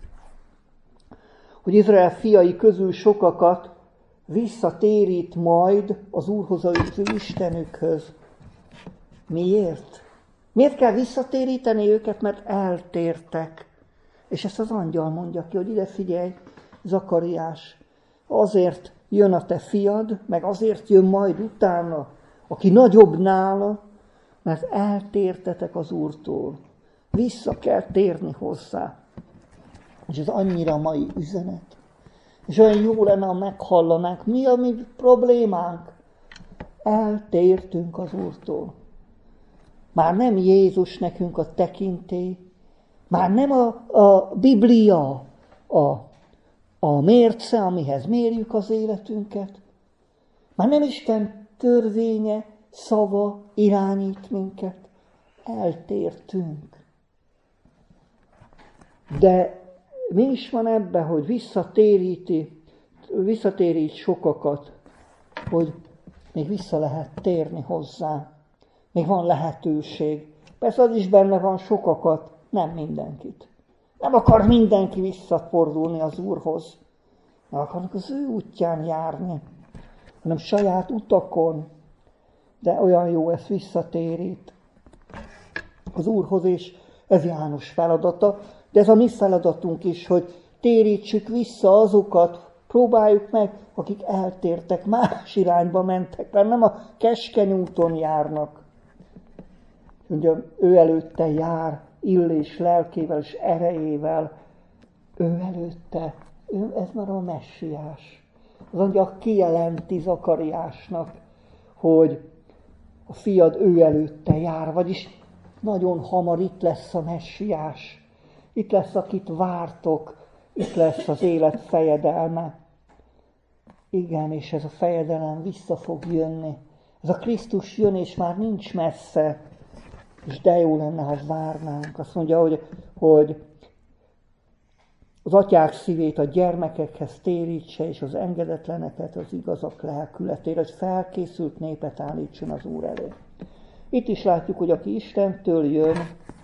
Hogy Izrael fiai közül sokakat visszatérít majd az Úrhoz, az ő Istenükhöz. Miért? Miért kell visszatéríteni őket? Mert eltértek. És ezt az angyal mondja ki, hogy ide figyelj, Zakariás, azért jön a te fiad, meg azért jön majd utána, aki nagyobb nála, mert eltértetek az Úrtól. Vissza kell térni hozzá. És ez annyira mai üzenet. És olyan jó lenne, ha meghallanánk, mi a mi problémánk. Eltértünk az Úrtól. Már nem Jézus nekünk a tekintély, már nem a, a Biblia a, a mérce, amihez mérjük az életünket. Már nem Isten törvénye, szava irányít minket. Eltértünk. De mi is van ebben, hogy visszatéríti, visszatérít sokakat, hogy még vissza lehet térni hozzá. Még van lehetőség. Persze az is benne van sokakat, nem mindenkit. Nem akar mindenki visszafordulni az Úrhoz. Nem akarnak az ő útján járni, hanem saját utakon. De olyan jó, ez visszatérít az Úrhoz, és ez János feladata. De ez a mi feladatunk is, hogy térítsük vissza azokat, próbáljuk meg, akik eltértek, más irányba mentek, mert nem a keskeny úton járnak. Ugye ő előtte jár, Illés lelkével és erejével. Ő előtte, ő, ez már a messiás. Az angyal kijelenti Zakariásnak, hogy a fiad ő előtte jár, vagyis nagyon hamar itt lesz a messiás. Itt lesz, akit vártok, itt lesz az élet fejedelme. Igen, és ez a fejedelem vissza fog jönni. Ez a Krisztus jön, és már nincs messze. És de jó lenne, ha várnánk. Azt mondja, hogy, hogy az atyák szívét a gyermekekhez térítse, és az engedetleneket az igazak lelkületére, hogy felkészült népet állítson az Úr elé. Itt is látjuk, hogy aki Istentől jön,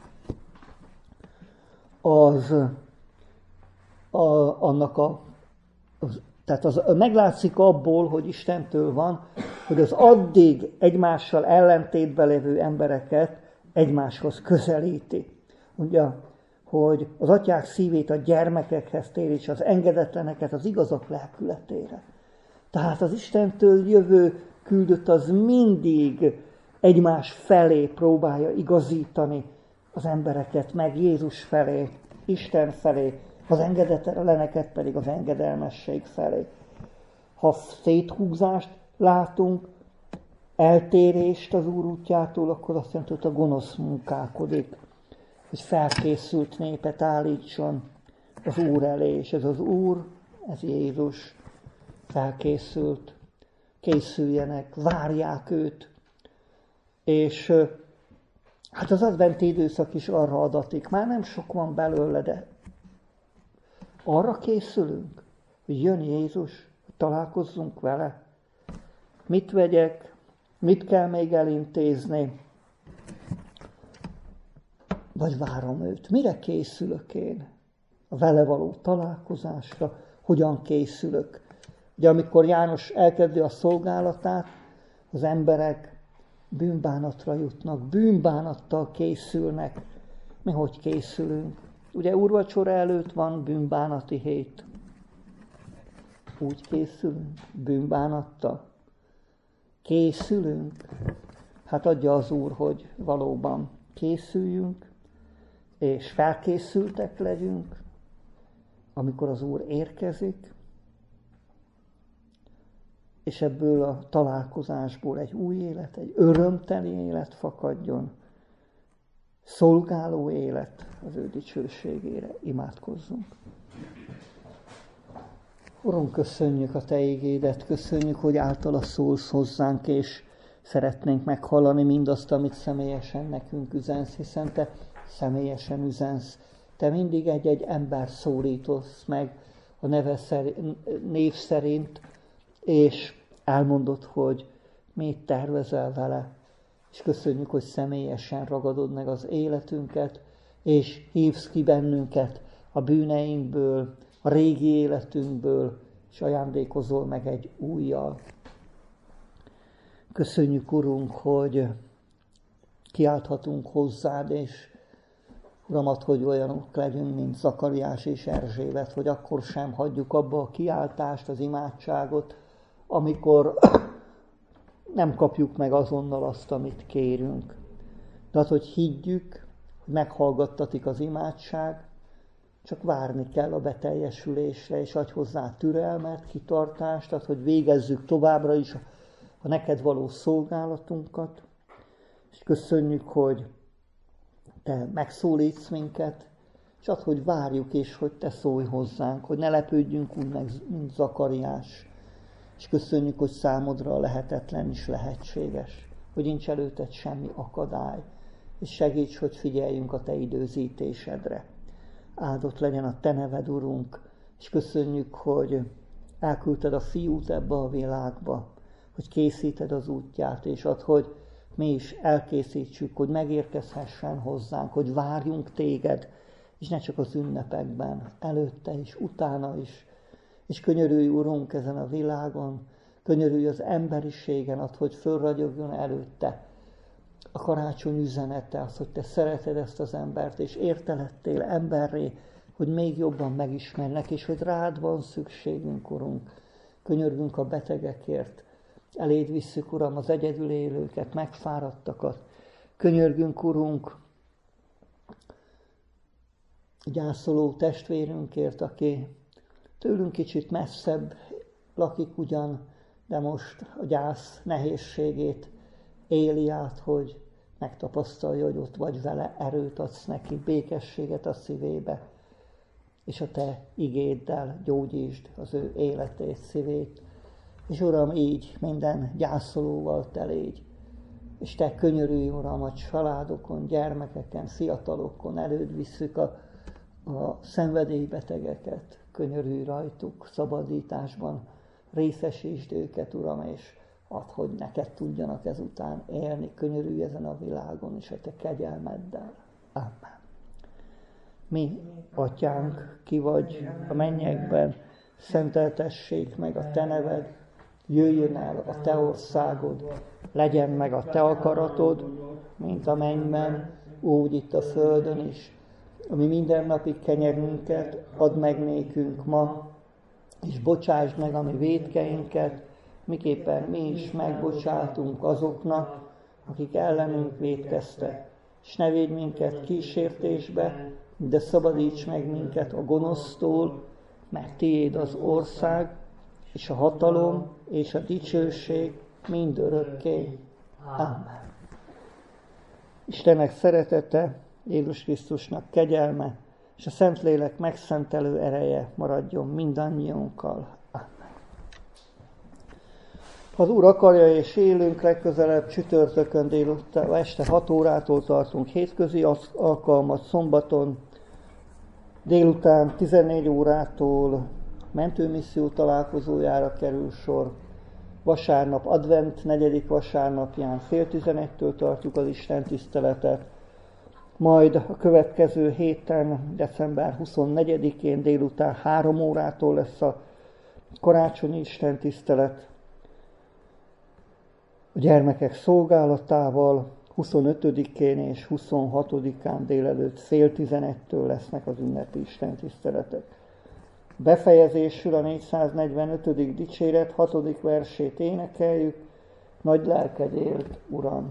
az a, annak a, az, tehát az, meglátszik abból, hogy Istentől van, hogy az addig egymással ellentétben lévő embereket egymáshoz közelíti. Mondja, hogy az atyák szívét a gyermekekhez térítse, az engedetleneket az igazak lelkületére. Tehát az Istentől jövő küldött az mindig egymás felé próbálja igazítani az embereket, meg Jézus felé, Isten felé, az engedetleneket pedig az engedelmesség felé. Ha széthúzást látunk, eltérést az Úr útjától, akkor azt jelenti, hogy a gonosz munkálkodik, hogy felkészült népet állítson az Úr elé, és ez az Úr, ez Jézus felkészült, készüljenek, várják őt, és hát az adventi időszak is arra adatik, már nem sok van belőle, de arra készülünk, hogy jön Jézus, hogy találkozzunk vele. Mit vegyek, mit kell még elintézni, vagy várom őt. Mire készülök én? A vele való találkozásra, hogyan készülök? Ugye amikor János elkezdi a szolgálatát, az emberek bűnbánatra jutnak, bűnbánattal készülnek. Mi hogy készülünk? Ugye úrvacsora előtt van bűnbánati hét. Úgy készülünk, bűnbánattal. Készülünk. Hát adja az Úr, hogy valóban készüljünk, és felkészültek legyünk, amikor az Úr érkezik, és ebből a találkozásból egy új élet, egy örömteli élet fakadjon, szolgáló élet az ő dicsőségére. Imádkozzunk. Urunk, köszönjük a Te igédet, köszönjük, hogy általa szólsz hozzánk, és szeretnénk meghallani mindazt, amit személyesen nekünk üzensz, hiszen Te személyesen üzensz. Te mindig egy-egy ember szólítasz meg a neve szerint, név szerint, és elmondod, hogy mit tervezel vele. És köszönjük, hogy személyesen ragadod meg az életünket, és hívsz ki bennünket a bűneinkből, a régi életünkből, és ajándékozol meg egy újjal. Köszönjük, Urunk, hogy kiálthatunk hozzád, és Uramat, hogy olyanok legyünk, mint Zakariás és Erzsébet, hogy akkor sem hagyjuk abba a kiáltást, az imádságot, amikor nem kapjuk meg azonnal azt, amit kérünk. De az, hogy higgyük, hogy meghallgattatik az imádság, csak várni kell a beteljesülésre, és adj hozzá türelmet, kitartást, tehát, hogy végezzük továbbra is a neked való szolgálatunkat, és köszönjük, hogy te megszólítsz minket, és az, hogy várjuk, és hogy te szólj hozzánk, hogy ne lepődjünk úgy meg, mint Zakariás. És köszönjük, hogy számodra a lehetetlen is lehetséges, hogy nincs előtted semmi akadály, és segíts, hogy figyeljünk a te időzítésedre. Áldott legyen a te neved, Urunk, és köszönjük, hogy elküldted a fiút ebbe a világba, hogy készíted az útját, és ad, hogy mi is elkészítsük, hogy megérkezhessen hozzánk, hogy várjunk téged, és ne csak az ünnepekben, előtte is, utána is. És könyörülj, Urunk, ezen a világon, könyörülj az emberiségen, ad, hogy fölragyogjon előtte a karácsony üzenete, az, hogy te szereted ezt az embert, és érte lettél emberré, hogy még jobban megismernek, és hogy rád van szükségünk, Urunk. Könyörgünk a betegekért, eléd visszük, Uram, az egyedül élőket, megfáradtakat. Könyörgünk, Urunk, gyászoló testvérünkért, aki tőlünk kicsit messzebb lakik ugyan, de most a gyász nehézségét éli át, hogy megtapasztalja, hogy ott vagy vele, erőt adsz neki, békességet a szívébe, és a te igéddel gyógyítsd az ő életét, szívét. És Uram, így minden gyászolóval te légy. És te könyörülj, Uram, a családokon, gyermekeken, fiatalokon, előd visszük a, a szenvedélybetegeket. Könyörülj rajtuk, szabadításban részesítsd őket, Uram, és add, hogy neked tudjanak ezután élni. Könyörülj ezen a világon, és a te kegyelmeddel. Amen. Mi, Atyánk, ki vagy a mennyekben, szenteltessék meg a te neved, jöjjön el a te országod, legyen meg a te akaratod, mint a mennyben, úgy itt a földön is. Ami mindennapi kenyerünket add meg nékünk ma, és bocsásd meg a mi vétkeinket, miképpen mi is megbocsátunk azoknak, akik ellenünk vétkeztek. És ne védj minket kísértésbe, de szabadíts meg minket a gonosztól, mert tiéd az ország, és a hatalom, és a dicsőség mindörökké. Amen. Istennek szeretete, Jézus Krisztusnak kegyelme, és a Szentlélek megszentelő ereje maradjon mindannyiunkkal. Amen. Ha az Úr akarja és élünk, legközelebb csütörtökön délután, este hat órától tartunk hétközi alkalmat, szombaton délután tizennégy órától mentőmisszió találkozójára kerül sor. Vasárnap, advent negyedik vasárnapján fél tizenegytől tartjuk az istentiszteletet. Majd a következő héten, december huszonnegyedikén délután három órától lesz a karácsonyi istentisztelet. A gyermekek szolgálatával huszonötödikén és huszonhatodikán délelőtt fél tizenegytől lesznek az ünnepi istentiszteletek. Befejezésül a négyszáznegyvenötödik dicséret hatodik versét énekeljük. Nagy lelked élt, Uram!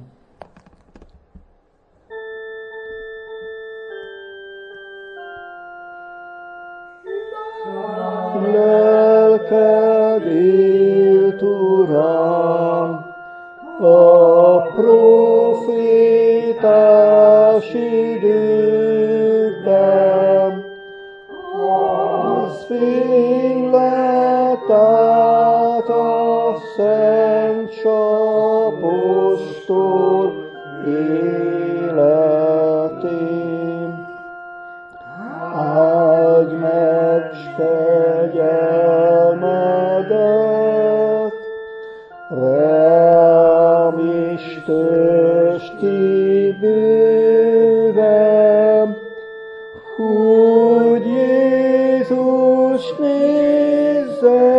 Lelked élt, Uram, a profétás időkben, az fény lett át a szent apostol életén. Áldj meg kegyelmedet, rám is törtsd ki bőven, úgy Jézus nézze